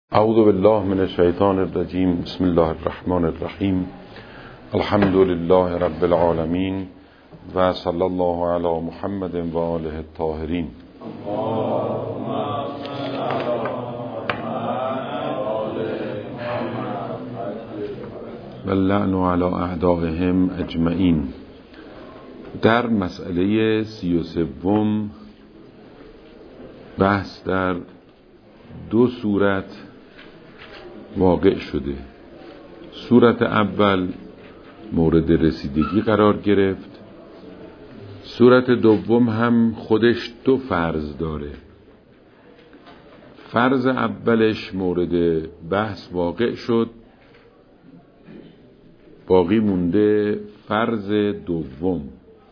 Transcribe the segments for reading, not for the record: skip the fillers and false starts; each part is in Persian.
اعوذ بالله من الشیطان الرجیم. بسم الله الرحمن الرحیم. الحمد لله رب العالمین و صلی الله علی محمد و آله الطاهرین. و اللعن علی اعدائهم اجمعین. در مسئله 33 بحث در دو صورت واقع شده. صورت اول مورد رسیدگی قرار گرفت. صورت دوم هم خودش دو فرض داره. فرض اولش مورد بحث واقع شد، باقی مونده فرض دوم.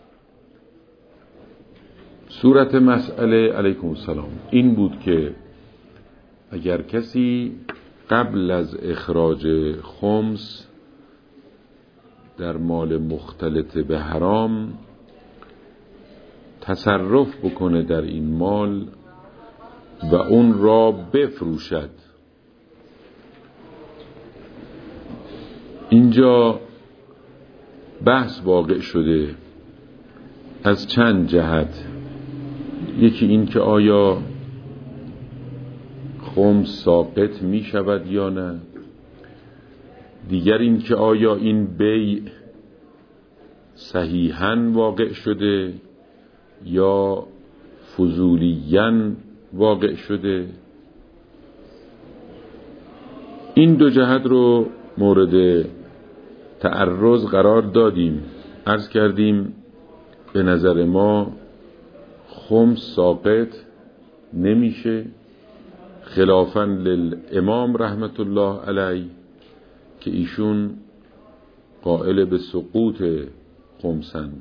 صورت مسئله علیکم السلام این بود که اگر کسی قبل از اخراج خمس در مال مختلط به حرام تصرف بکنه در این مال و اون را بفروشد، اینجا بحث واقع شده از چند جهت. یکی این که آیا خمس ساقط می شود یا نه. دیگر این که آیا این بیع صحیحاً واقع شده یا فضولیاً واقع شده. این دو جهت رو مورد تعرض قرار دادیم. عرض کردیم به نظر ما خمس ساقط نمیشه، خلافاً للامام رحمت الله علیه که ایشون قائل به سقوط خمسند.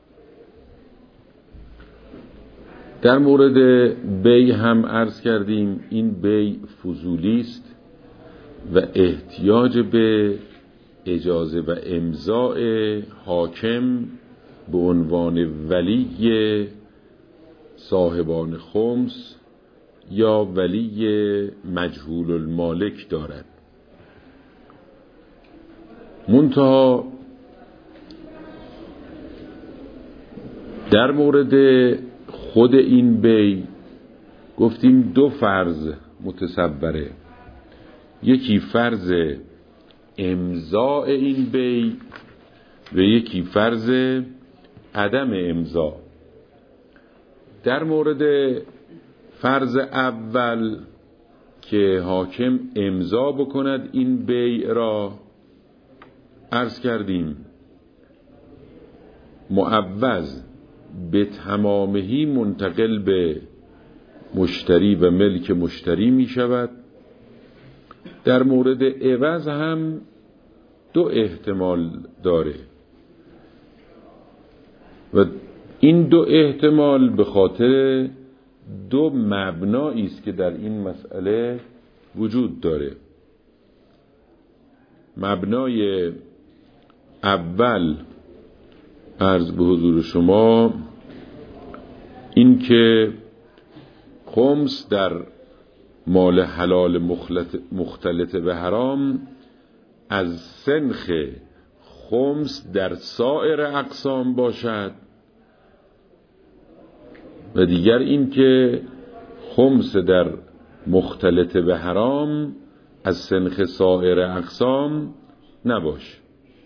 در مورد بیع هم عرض کردیم این بیع فضولی است و احتیاج به اجازه و امضاء حاکم به عنوان ولی صاحبان خمس یا ولی مجهول المالک دارد. منتها در مورد خود این بیع گفتیم دو فرض متصوره. یکی فرض امضاء این بیع و یکی فرض عدم امضاء. در مورد فرض اول که حاکم امضا بکند این بیع را، عرض کردیم معوض به تمامهی منتقل به مشتری و ملک مشتری می شود. در مورد عوض هم دو احتمال داره و این دو احتمال به خاطر دو مبنایی است که در این مسئله وجود داره. مبنای اول عرض به حضور شما این که خمس در مال حلال مختلط به حرام از سنخ خمس در سایر اقسام باشد و دیگر این که خمس در مختلط به حرام از سنخ سایر اقسام نباش.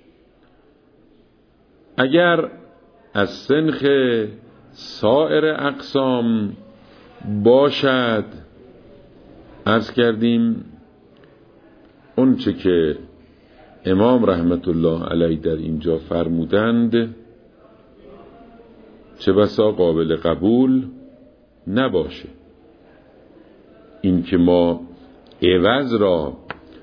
اگر از سنخ سایر اقسام باشد، عرض کردیم اون چه که امام رحمت الله علیه در اینجا فرمودند چه بسا قابل قبول نباشه. این که ما عوض را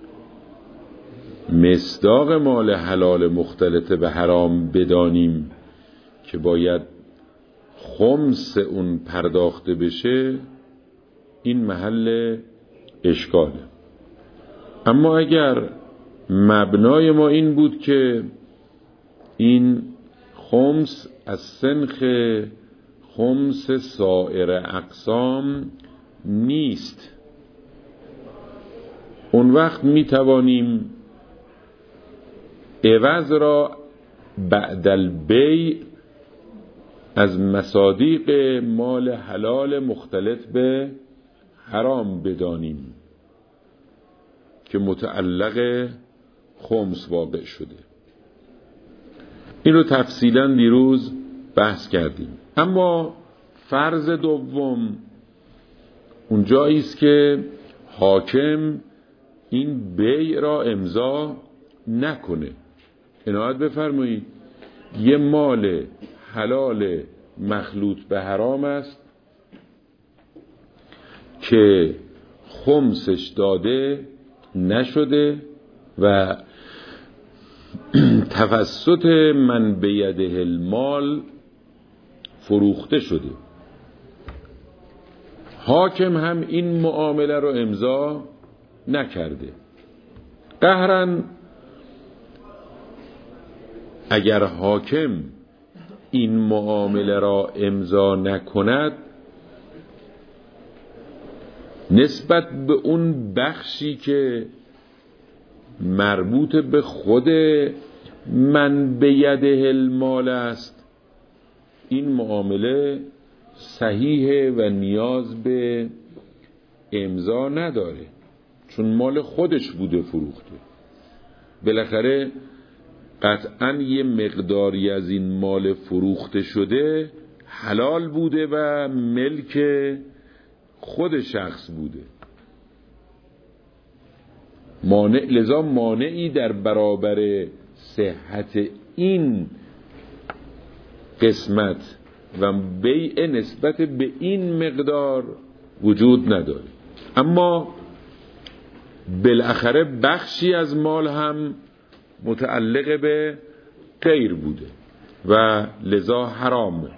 مصداق مال حلال مختلط به حرام بدانیم که باید خمس اون پرداخته بشه، این محل اشکاله. اما اگر مبنای ما این بود که این خمس از سنخ خمس سایر اقسام نیست اون وقت می توانیم عوض را بعد البیع از مصادیق مال حلال مختلط به حرام بدانیم که متعلق خمس واقع شده. این رو تفصیلا دیروز بحث کردیم. اما فرض دوم اون جایی است که حاکم این بیع را امضا نکنه. عنایت بفرمایید، یه مال حلال مخلوط به حرام است که خمسش داده نشده و توسط من بیده المال فروخته شده. حاکم هم این معامله رو امضا نکرده. قهرن اگر حاکم این معامله را امضا نکند، نسبت به اون بخشی که مربوط به خود من بیده المال است، این معامله صحیحه و نیاز به امضا نداره، چون مال خودش بوده فروخته. بالاخره قطعاً یه مقداری از این مال فروخته شده حلال بوده و ملک خود شخص بوده. لذا مانعی در برابر صحت این قسمت و بیع نسبت به این مقدار وجود نداره. اما بالاخره بخشی از مال هم متعلق به غیر بوده و لذا حرامه.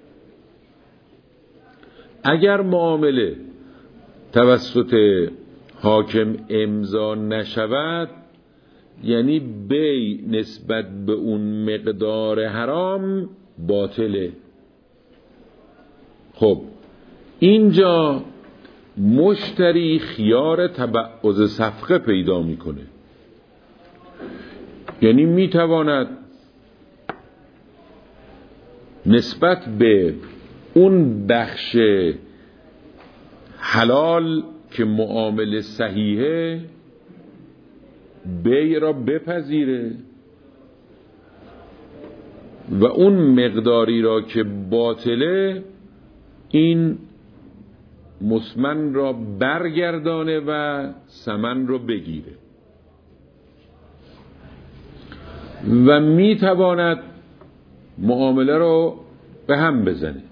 اگر معامله توسط حاکم امضا نشود، یعنی بیع نسبت به اون مقدار حرام باطله. خب اینجا مشتری خیار تبعض صفقه پیدا میکنه، یعنی میتواند نسبت به اون بخش حلال که معامله صحیحه بیع را بپذیره و اون مقداری را که باطله این مسمن را برگردانه و ثمن را بگیره و میتواند معامله رو به هم بزنه.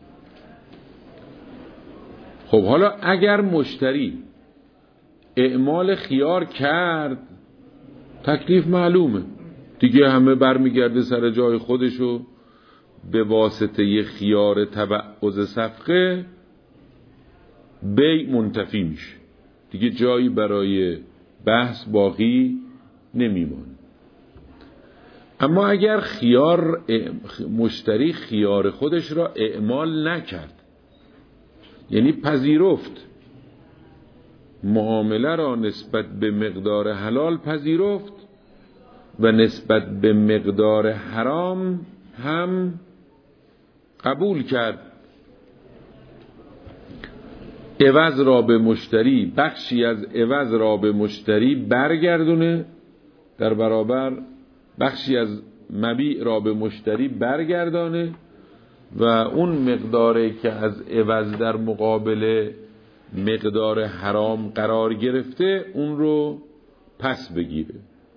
خب حالا اگر مشتری اعمال خیار کرد، تکلیف معلومه دیگه، همه برمیگرده سر جای خودشو. به واسطه خیار تبعض صفقه بیع منتفی میشه، دیگه جایی برای بحث باقی نمیمونه. اما اگر مشتری خیار خودش را اعمال نکرد، یعنی پذیرفت معامله را نسبت به مقدار حلال پذیرفت و نسبت به مقدار حرام هم قبول کرد، عوض را به مشتری، بخشی از عوض را به مشتری برگردونه، در برابر بخشی از مبیع را به مشتری برگردانه و اون مقداری که از عوض در مقابل مقدار حرام قرار گرفته اون رو پس بگیره.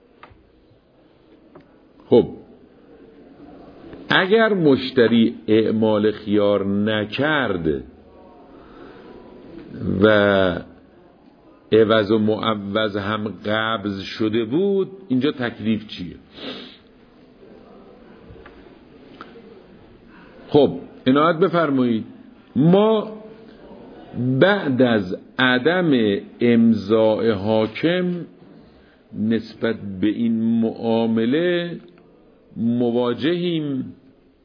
خب اگر مشتری اعمال خیار نکرد و عوض و معوض هم قبض شده بود، اینجا تکلیف چیه؟ خب عنایت بفرمایید، ما بعد از عدم امضاء حاکم نسبت به این معامله مواجهیم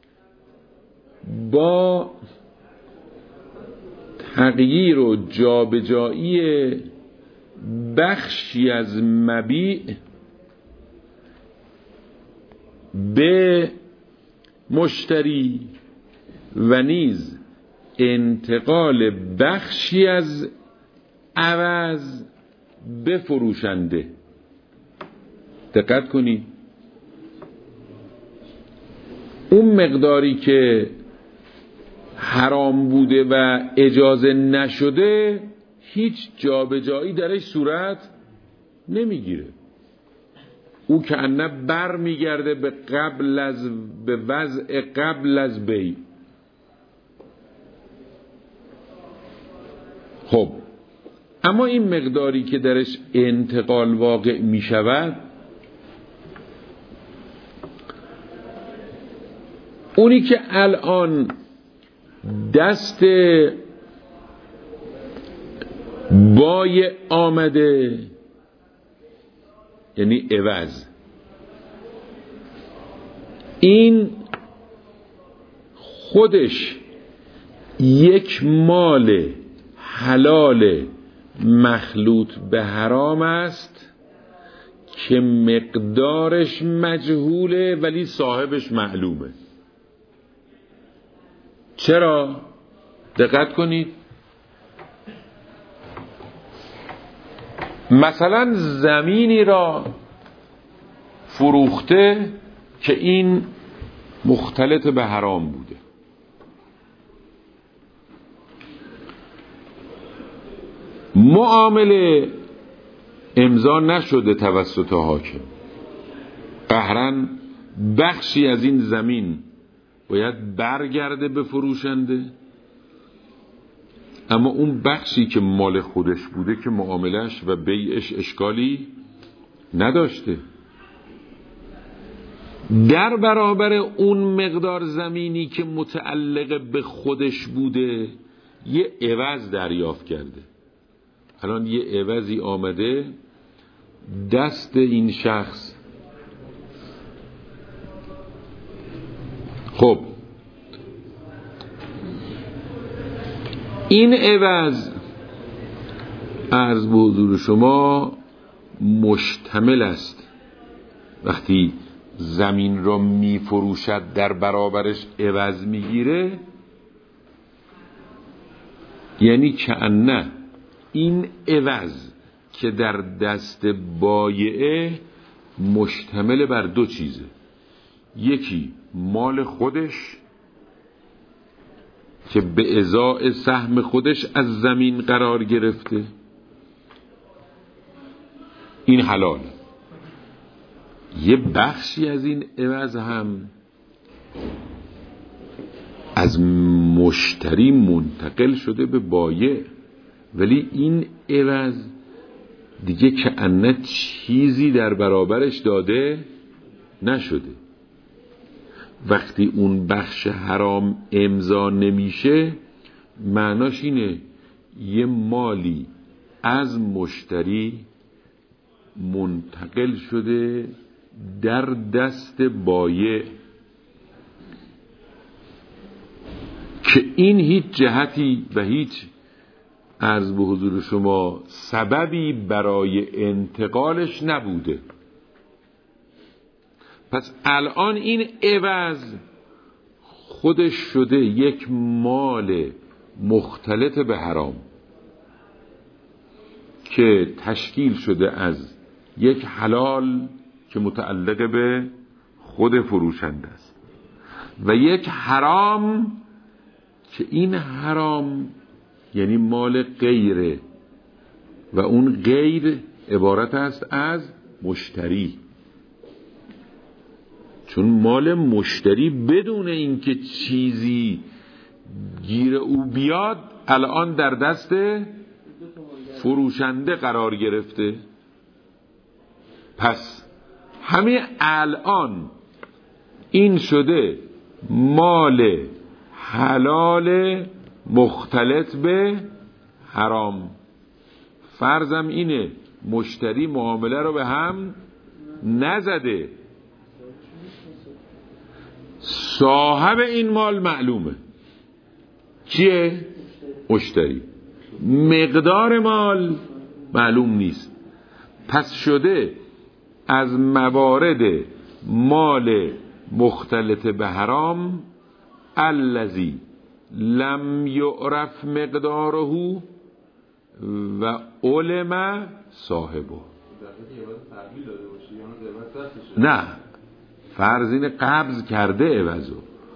با تغییر و جابجایی بخشی از مبیع به مشتری و نیز انتقال بخشی از عوض به فروشنده. دقت کنید، اون مقداری که حرام بوده و اجازه نشده هیچ جابجایی درش صورت نمیگیره. او که انه بر میگرده به وضع قبل از بیع. خب اما این مقداری که درش انتقال واقع می شود، اونی که الان دست بای آمده، یعنی عوض، این خودش یک مال حلال مخلوط به حرام است که مقدارش مجهوله ولی صاحبش معلومه. چرا؟ دقت کنید، مثلا زمینی را فروخته که این مختلط به حرام بوده، معامله امضا نشده توسط حاکم، قهراً بخشی از این زمین باید برگرده به فروشنده، اما اون بخشی که مال خودش بوده که معاملش و بیعش اشکالی نداشته. در برابر اون مقدار زمینی که متعلق به خودش بوده یه عوض دریافت کرده. الان یه عوضی آمده دست این شخص. خب این عوض عرض به حضور شما مشتمل است، وقتی زمین را می فروشد در برابرش عوض می گیره، یعنی کأنه این عوض که در دست بایعه مشتمل بر دو چیزه، یکی مال خودش که به ازای سهم خودش از زمین قرار گرفته، این حلال، یه بخشی از این عوض هم از مشتری منتقل شده به بایع، ولی این عوض دیگه کأنه چیزی در برابرش داده نشده. وقتی اون بخش حرام امضا نمیشه، معناش اینه یه مالی از مشتری منتقل شده در دست بایع که این هیچ جهتی و هیچ عرض به حضور شما سببی برای انتقالش نبوده. پس الان این عوض خودش شده یک مال مختلط به حرام که تشکیل شده از یک حلال که متعلق به خود فروشنده است و یک حرام که این حرام یعنی مال غیره و اون غیر عبارت است از مشتری، چون مال مشتری بدون اینکه چیزی گیر او بیاد الان در دست فروشنده قرار گرفته. پس همین الان این شده مال حلال مختلط به حرام. فرضم اینه مشتری معامله رو به هم نزده، صاحب این مال معلومه. کیه؟ مشتری. مقدار مال معلوم نیست. پس شده از موارد مال مختلط به حرام الذی لم یعرف مقداره و علم صاحبه. نه، فرض اینه قبض کرده عوضو.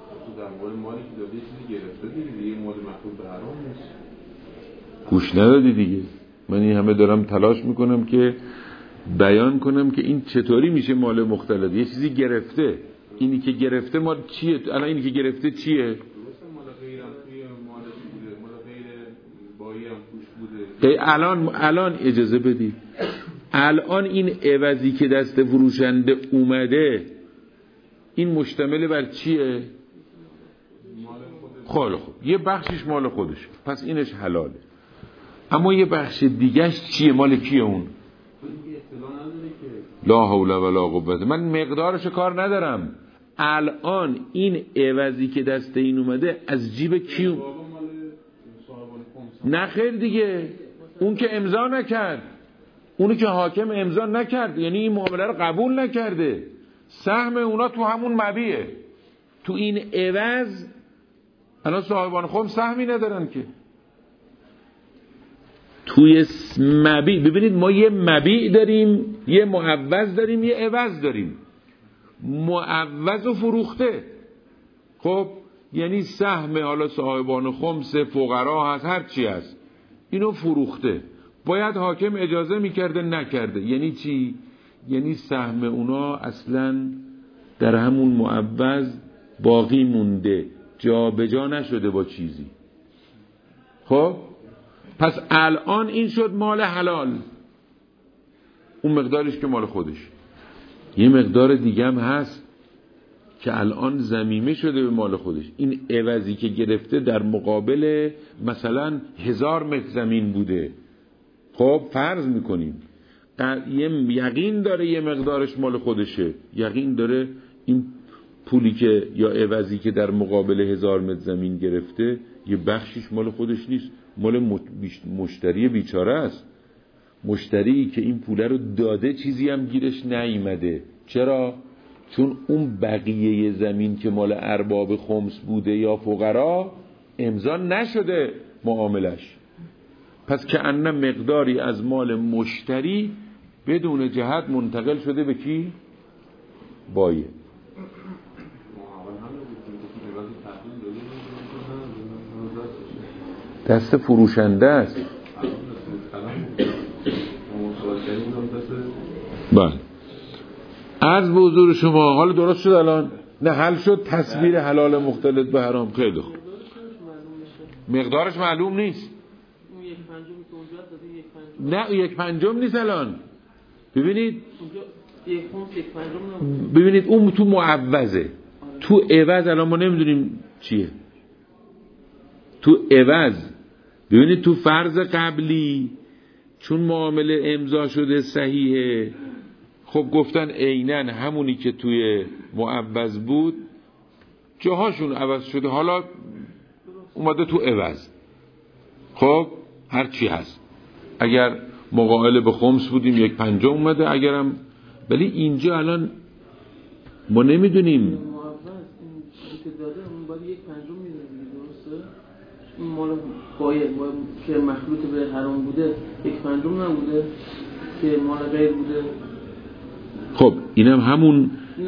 گوش ندادی دیگه. من این همه دارم تلاش میکنم که بیان کنم که این چطوری میشه مال مختلط. یه چیزی گرفته، اینی که گرفته مال چیه؟ الان اینی که گرفته چیه؟ الان اجازه بدید، الان این عوضی که دست فروشنده اومده این مشتمل بر چیه؟ خب یه بخشش مال خودش، پس اینش حلاله. اما یه بخش دیگهش چیه؟ مال کیه اون؟ لا حول ولا قوة. من مقدارش کار ندارم. الان این عوضی که دست این اومده از جیب کیو؟ نه خیر دیگه، اون که امضا نکرد، اونی که حاکم امضا نکرد، یعنی این معامله رو قبول نکرده. سهم اونا تو همون مبیعه. تو این عوض الان صاحبان خم سهمی ندارن که. توی مبیع ببینید، ما یه مبیع داریم، یه معوض داریم، یه عوض داریم. معوض و فروخته، خب یعنی سهم حالا صاحبان خمس، فقرا هست، هر چی هست، اینو فروخته. باید حاکم اجازه میکرده، نکرده. یعنی چی؟ یعنی سهم اونا اصلا در همون معوض باقی مونده، جا به جا نشده با چیزی. خب پس الان این شد مال حلال، اون مقدارش که مال خودش. یه مقدار دیگه هم هست که الان ضمیمه شده به مال خودش. این عوضی که گرفته در مقابل مثلا 1000 متر زمین بوده. خب فرض میکنیم یقین داره یه مقدارش مال خودشه، یقین داره این پولی که یا عوضی که در مقابل 1000 متر زمین گرفته یه بخشیش مال خودش نیست، مال مشتری بیچاره است. مشتری که این پوله رو داده چیزی هم گیرش نیامده. چرا؟ چون اون بقیه زمین که مال ارباب خمس بوده یا فقرا امضا نشده معاملش. پس که ان مقداری از مال مشتری بدون جهت منتقل شده به کی؟ بایه. دست فروشنده است. بله. عرض به حضور شما، حالا درست شد الان؟ نه حل شد تصویر حلال مختلط به حرام. خیلی خوب. مقدارش معلوم نیست. نه 1/5 نیست الان. ببینید اون تو معوضه، تو عوض الان ما نمیدونیم چیه. تو عوض ببینید، تو فرض قبلی چون معامله امضا شده صحیحه، خب گفتن عیناً همونی که توی معوض بود جاهاشون عوض شده، حالا اومده تو عوض. خب هر چی هست، اگر مقابل به خمس بودیم 1/5 اومده، اگرم، ولی اینجا الان ما نمیدونیم. این مال باید که مخلوط به حرام بوده 1/5 نبوده که مال غیر بوده. خب اینم همون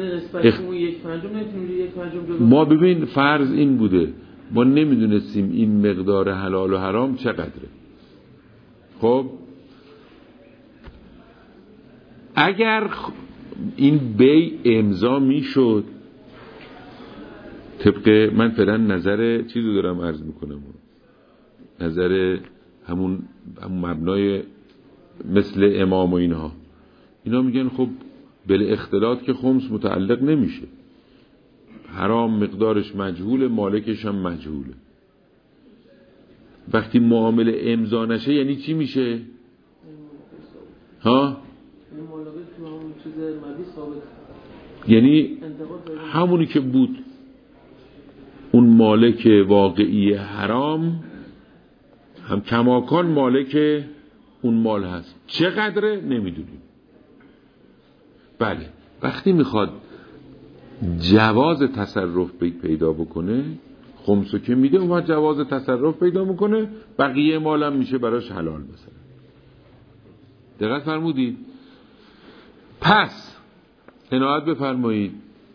ما ببین فرض این بوده، ما نمیدونستیم این مقدار حلال و حرام چقدره. خب اگر این بیع امضا میشد، طبق من فعلا نظر چیزو دارم عرض میکنم، نظر همون مبنای مثل امام و اینا میگن خب بل اختلاط که خمس متعلق نمیشه، حرام مقدارش مجهول، مالکش هم مجهوله. وقتی معامله امضا نشه یعنی چی میشه؟ ها؟ یعنی همونی که بود، اون مالک واقعی حرام هم کماکان مالک اون مال هست، چقدره نمیدونیم. بله وقتی میخواد جواز تصرف پیدا بکنه خمسو که میده، اون وقت جواز تصرف پیدا میکنه، بقیه مالم میشه براش حلال مثلا. دقت فرمودید؟ پس عنایت بفرمایید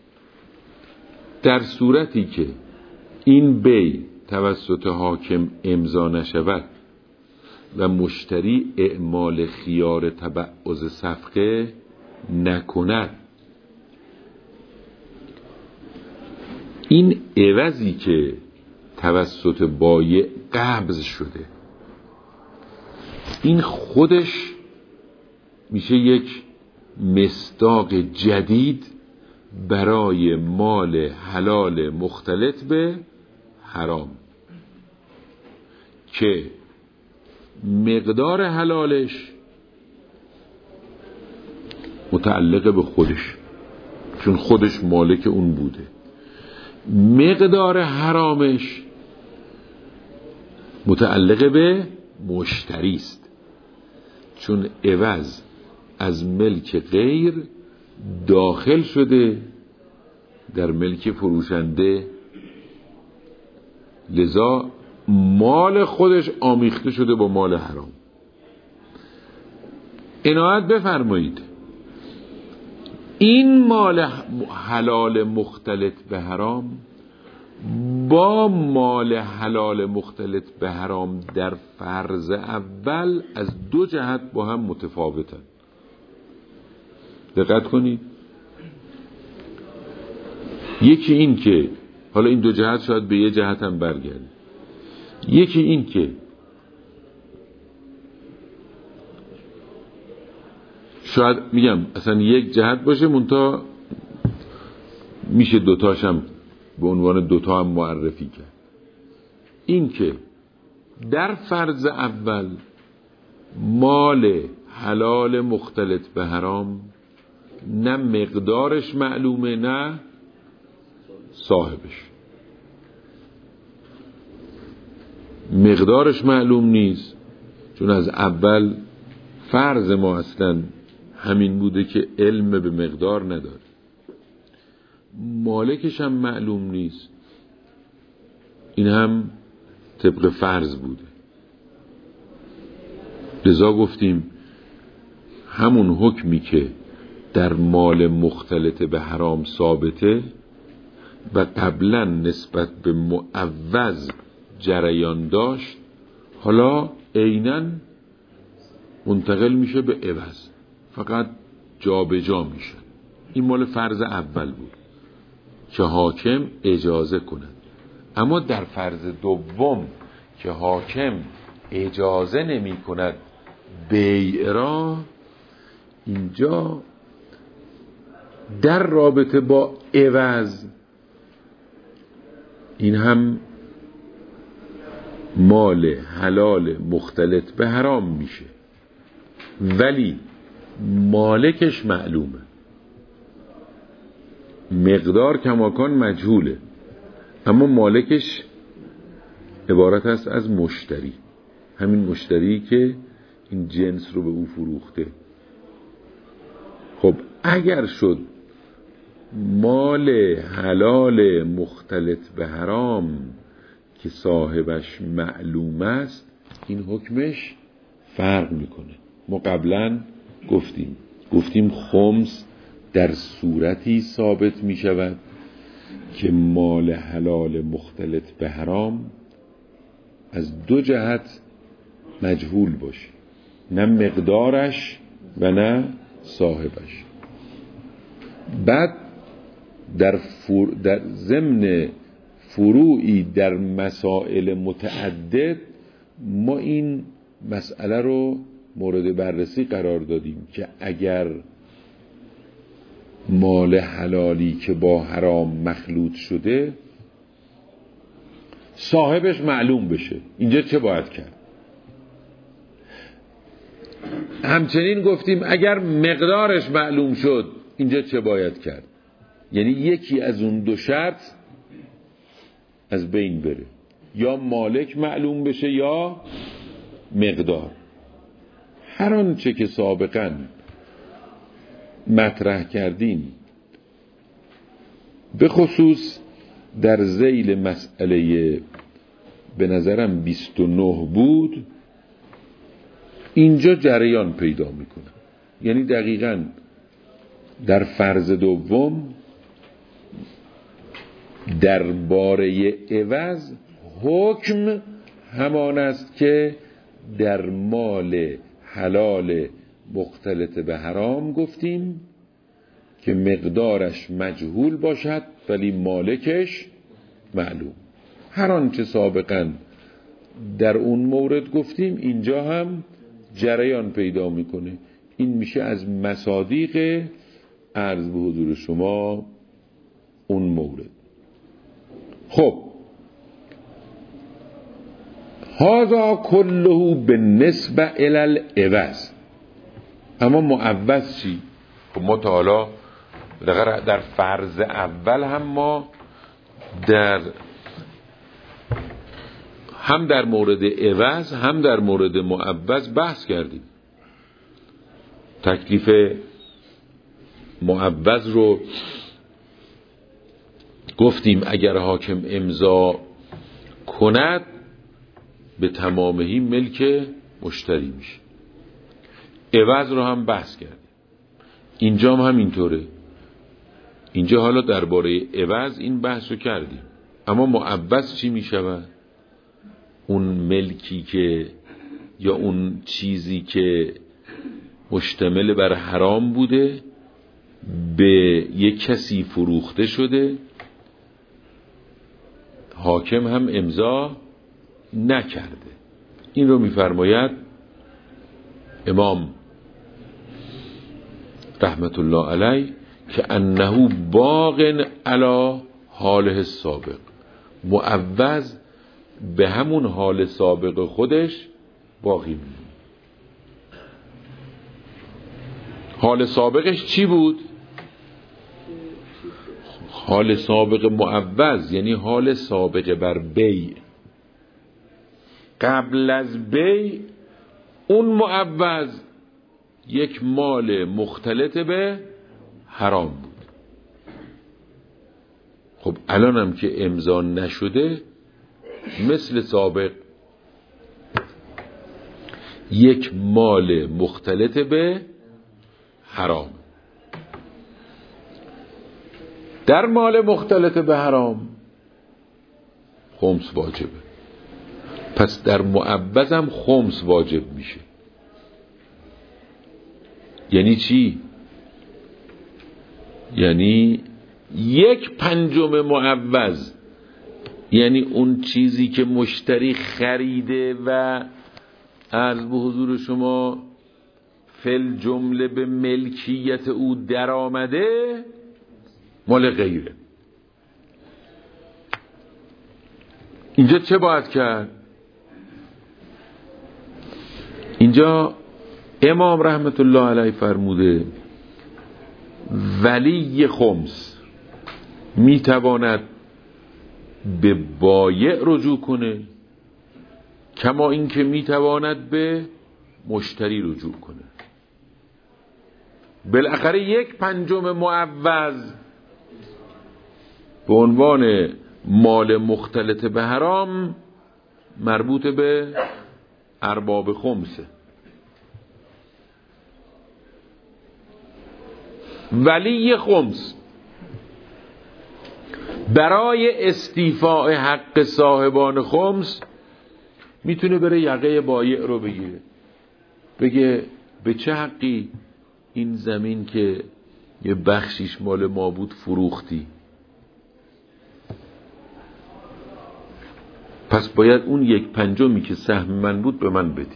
در صورتی که این بیع توسط حاکم امضا نشود و مشتری اعمال خیار تبعض صفقه نکند، این عوضی که توسط بایع قبض شده این خودش میشه یک مصداق جدید برای مال حلال مختلط به حرام که مقدار حلالش متعلق به خودش، چون خودش مالک اون بوده، مقدار حرامش متعلق به مشتری است، چون عوض از ملک غیر داخل شده در ملک فروشنده، لذا مال خودش آمیخته شده با مال حرام. عنایت بفرمایید این مال حلال مختلط به حرام با مال حلال مختلط به حرام در فرض اول از دو جهت با هم متفاوتن. دقت کنید، یکی این که حالا این دو جهت شاید به یه جهت هم برگرده، یکی این که شاید میگم اصلا یک جهت باشه منتها میشه دوتاش هم به عنوان دوتا هم معرفی کرد. این که در فرض اول مال حلال مختلط به حرام نه مقدارش معلومه نه صاحبش. مقدارش معلوم نیست چون از اول فرض ما اصلا همین بوده که علم به مقدار نداره. مالکش هم معلوم نیست، این هم طبق فرض بوده. لذا گفتیم همون حکمی که در مال مختلط به حرام ثابته و قبلا نسبت به معوض جریان داشت، حالا عیناً منتقل میشه به عوض، فقط جا به جا میشه. این مال فرض اول بود که حاکم اجازه کند، اما در فرض دوم که حاکم اجازه نمی کند بیع را، اینجا در رابطه با عوض این هم مال حلال مختلط به حرام میشه ولی مالکش معلومه، مقدار کماکان مجهوله، اما مالکش عبارت است از مشتری، همین مشتری که این جنس رو به او فروخته. خب اگر شد مال حلال مختلط به حرام که صاحبش معلوم است، این حکمش فرق میکنه. ما قبلا گفتیم خمس در صورتی ثابت می شود که مال حلال مختلط به حرام از دو جهت مجهول باشه، نه مقدارش و نه صاحبش. بعد در ضمن فروعی در مسائل متعدد ما این مسئله رو مورد بررسی قرار دادیم که اگر مال حلالی که با حرام مخلوط شده صاحبش معلوم بشه، اینجا چه باید کرد؟ همچنین گفتیم اگر مقدارش معلوم شد اینجا چه باید کرد؟ یعنی یکی از اون دو شرط از بین بره، یا مالک معلوم بشه یا مقدار. هر آنچه که سابقاً مطرح کردیم به خصوص در ذیل مسئله به نظرم 29 بود، اینجا جریان پیدا میکنه. یعنی دقیقاً در فرض دوم درباره عوض حکم همان است که در مال حلال مختلط به حرام گفتیم که مقدارش مجهول باشد ولی مالکش معلوم. هر آنچه سابقاً در اون مورد گفتیم اینجا هم جریان پیدا میکنه. این میشه از مصادیق عرض به حضور شما اون مورد. خب هذا كله بالنسبه الى العوض. اما معوض چی؟ خب ما تا حالا در فرض اول هم ما هم در مورد عوض هم در مورد معوض بحث کردیم. تکلیف معوض رو گفتیم اگر حاکم امضا کند به تمامهی ملک مشتری میشه. عوض رو هم بحث کردیم. اینجا هم اینطوره. اینجا حالا درباره عوض این بحث رو کردیم. اما معوض چی میشود؟ اون ملکی که یا اون چیزی که مشتمل بر حرام بوده به یک کسی فروخته شده، حاکم هم امضا نکرده. این رو میفرماید امام رحمت الله علیه که انه باق علی حاله السابق. معوض به همون حال سابق خودش باقی میمونه. حال سابقش چی بود؟ حال سابق معوض یعنی حال سابق بر بیع. قبل از بیع اون معوض یک مال مختلط به حرام بود. خب الان هم که امضا نشده مثل سابق یک مال مختلط به حرام. در مال مختلط به حرام خمس واجبه. پس در معوض هم خمس واجب میشه. یعنی چی؟ یعنی 1/5 معوض، یعنی اون چیزی که مشتری خریده و عرض به حضور شما فل جمله به ملکیت او در آمده مال غیره. اینجا چه باید کرد؟ اینجا امام رحمت الله علیه فرموده ولی خمس میتواند به بایع رجوع کنه کما اینکه میتواند به مشتری رجوع کنه. بالاخره 1/5 معوض به عنوان مال مختلط به حرام مربوط به ارباب خمسه. ولی خمس برای استیفاء حق صاحبان خمس میتونه بره یقه بایع رو بگیره، بگه به چه حقی این زمین که یه بخشیش مال ما بود فروختی، پس باید اون 1/5 که سهم من بود به من بدی.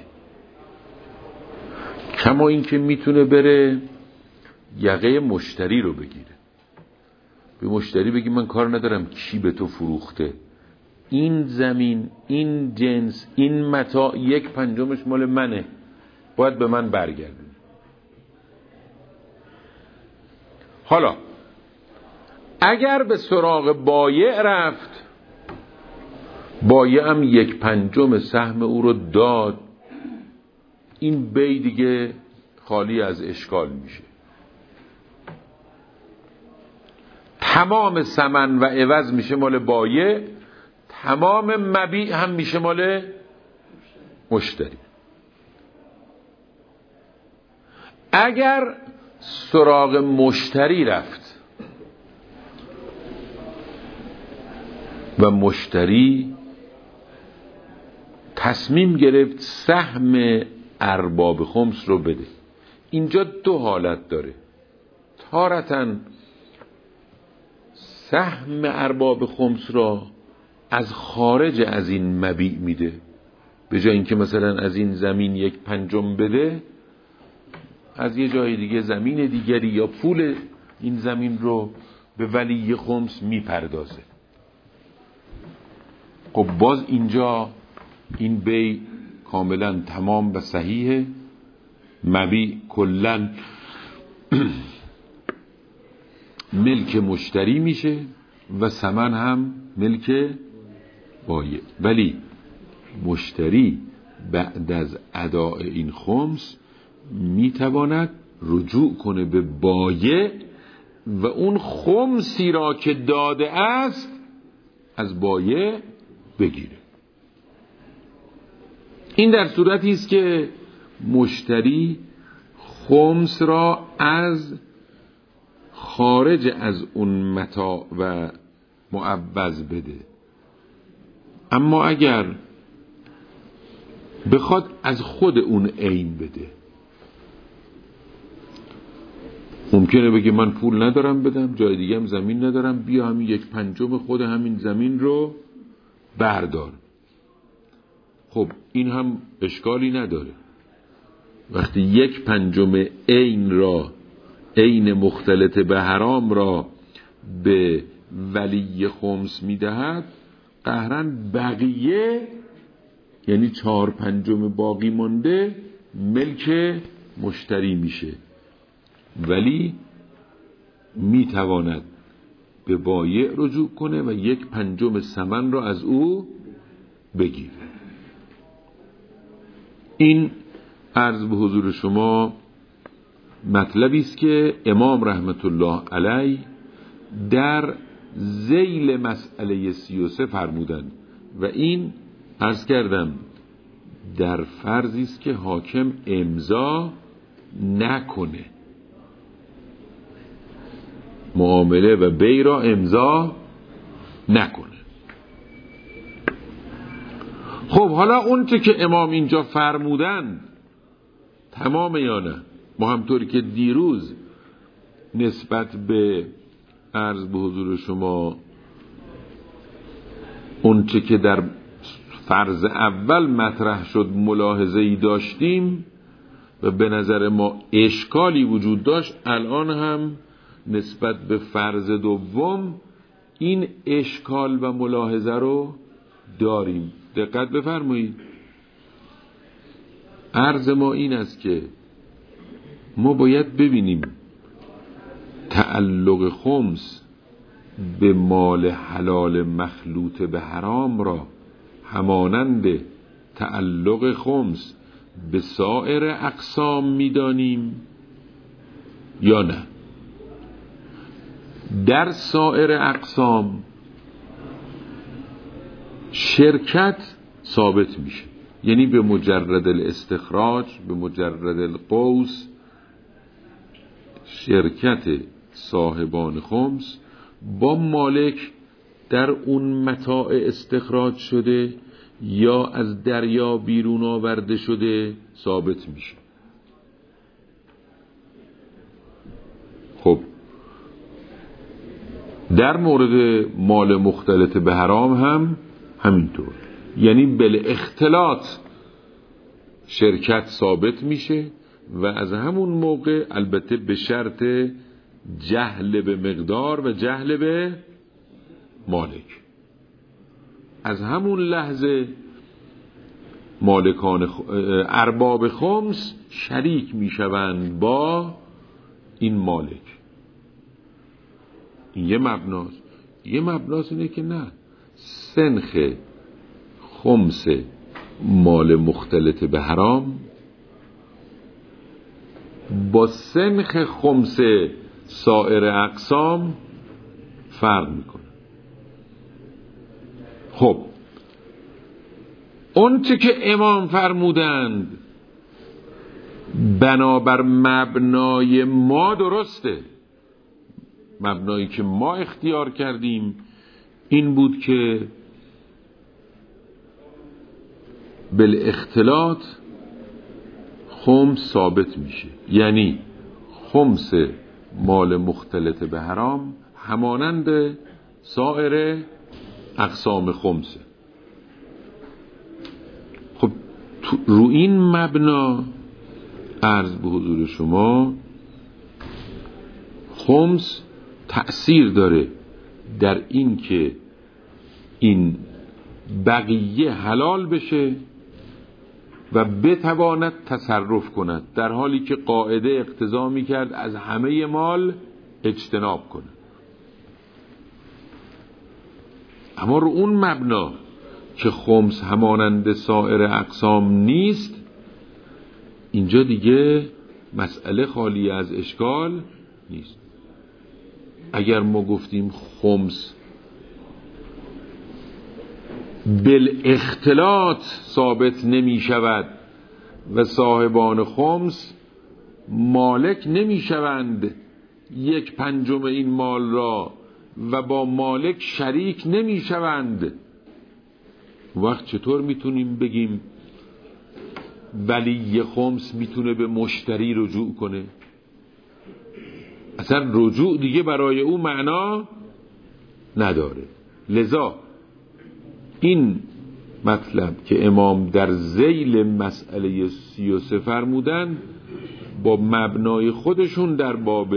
کما این که میتونه بره یقه مشتری رو بگیره، به مشتری بگی من کار ندارم کی به تو فروخته، این زمین، این جنس، این متاع 1/5 مال منه، باید به من برگردونی. حالا اگر به سراغ بایع رفت، بایع هم 1/5 سهم او رو داد، این بی دیگه خالی از اشکال میشه. تمام ثمن و عوض میشه مال بایع، تمام مبیع هم میشه مال مشتری. اگر سراغ مشتری رفت و مشتری تصمیم گرفت سهم ارباب خمس رو بده، اینجا دو حالت داره. تارةً سهم ارباب خمس را از خارج از این مبیع میده، به جای اینکه مثلا از این زمین 1/5 بده، از یه جای دیگه زمین دیگری یا پول این زمین رو به ولی خمس میپردازه. خب باز اینجا این بی کاملا تمام و صحیحه، مبیع کلن ملک مشتری میشه و ثمن هم ملک بایع. ولی مشتری بعد از اداء این خمس میتواند رجوع کنه به بایع و اون خمسی را که داده است از بایع بگیره. این در صورتی است که مشتری خمس را از خارج از اون متاع و معوض بده. اما اگر بخواد از خود اون عین بده، ممکنه بگه من پول ندارم بدم، جای دیگه هم زمین ندارم، بیا همین 1/5 خود همین زمین رو بردار. خب این هم اشکالی نداره. وقتی 1/5 عین را، عین مختلط به حرام را به ولی خمس میدهد، قهراً بقیه یعنی 4/5 باقی مانده ملک مشتری میشه، ولی میتواند به بایع رجوع کنه و 1/5 ثمن را از او بگیره. این عرض به حضور شما مطلبی است که امام رحمت الله علیه در ذیل مسئله 33 فرمودند و این عرض کردم در فرضی است که حاکم امضا نکنه، معامله و بی را امضا نکنه. خب حالا اون چه که امام اینجا فرمودن تمام یا نه؟ ما همطوری که دیروز نسبت به عرض به حضور شما اون چه که در فرض اول مطرح شد ملاحظه‌ای داشتیم و به نظر ما اشکالی وجود داشت، الان هم نسبت به فرض دوم این اشکال و ملاحظه رو داریم. دقت بفرمایید. عرض ما این است که ما باید ببینیم تعلق خمس به مال حلال مخلوط به حرام را همانند تعلق خمس به سایر اقسام می‌دانیم یا نه. در سایر اقسام شرکت ثابت میشه، یعنی به مجرد الاستخراج، به مجرد القوس، شرکت صاحبان خمس با مالک در اون متاع استخراج شده یا از دریا بیرون آورده شده ثابت میشه. خب در مورد مال مختلط به حرام هم همینطور، یعنی بل اختلاط شرکت ثابت میشه و از همون موقع البته به شرط جهل به مقدار و جهل به مالک، از همون لحظه مالکان ارباب خمس شریک میشوند با این مالک. این یه مبناست. یه مبناست اینه که نه، سنخ خمس مال مختلط به حرام با سنخ خمس سایر اقسام فرق میکنه. خب اون چه که امام فرمودند بنابر مبنای ما درسته. مبنایی که ما اختیار کردیم این بود که بالاختلاط خمس ثابت میشه، یعنی خمس مال مختلط به حرام همانند سایر اقسام خمسه. خب رو این مبنا عرض به حضور شما خمس تأثیر داره در این که این بقیه حلال بشه و بتواند تصرف کند، در حالی که قاعده اقتضا میکرد از همه مال اجتناب کنه. اما رو اون مبنا که خمس همانند سایر اقسام نیست، اینجا دیگه مسئله خالی از اشکال نیست. اگر ما گفتیم خمس بالاختلاط ثابت نمی شود و صاحبان خمس مالک نمی شوند 1/5 این مال را و با مالک شریک نمی شوند، وقت چطور میتونیم بگیم ولی خمس میتونه به مشتری رجوع کنه؟ اصلا رجوع دیگه برای او معنا نداره. لذا این مطلب که امام در ذیل مسئله 33 فرمودن با مبنای خودشون در باب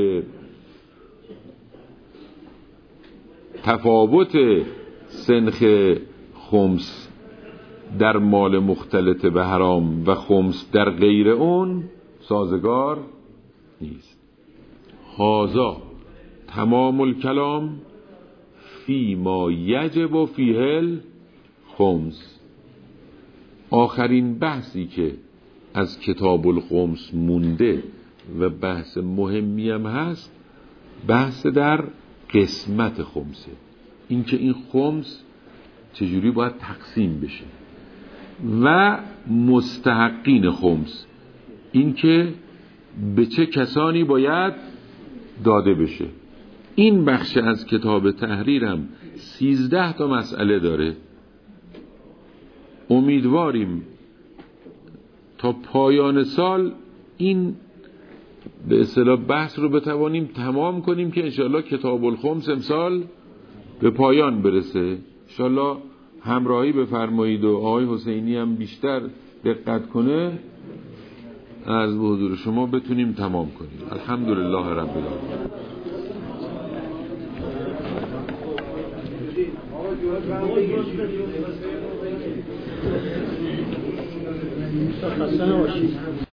تفاوت سنخ خمس در مال مختلط به حرام و خمس در غیر اون سازگار نیست. هذا تمام الکلام فی ما یجب و فیه الخمس. آخرین بحثی که از کتاب الخمس مونده و بحث مهمی هم هست بحث در قسمت خمسه، این که این خمس چجوری باید تقسیم بشه و مستحقین خمس، این که به چه کسانی باید داده بشه. این بخش از کتاب تحریرم 13 تا مسئله داره. امیدواریم تا پایان سال این به اصطلاح بحث رو بتوانیم تمام کنیم که انشاءالله کتاب الخمس امسال به پایان برسه. انشاءالله همراهی بفرمایید و آقای حسینی هم بیشتر دقت کنه، از به حضور شما بتونیم تمام کنیم. الحمدلله رب العالمین.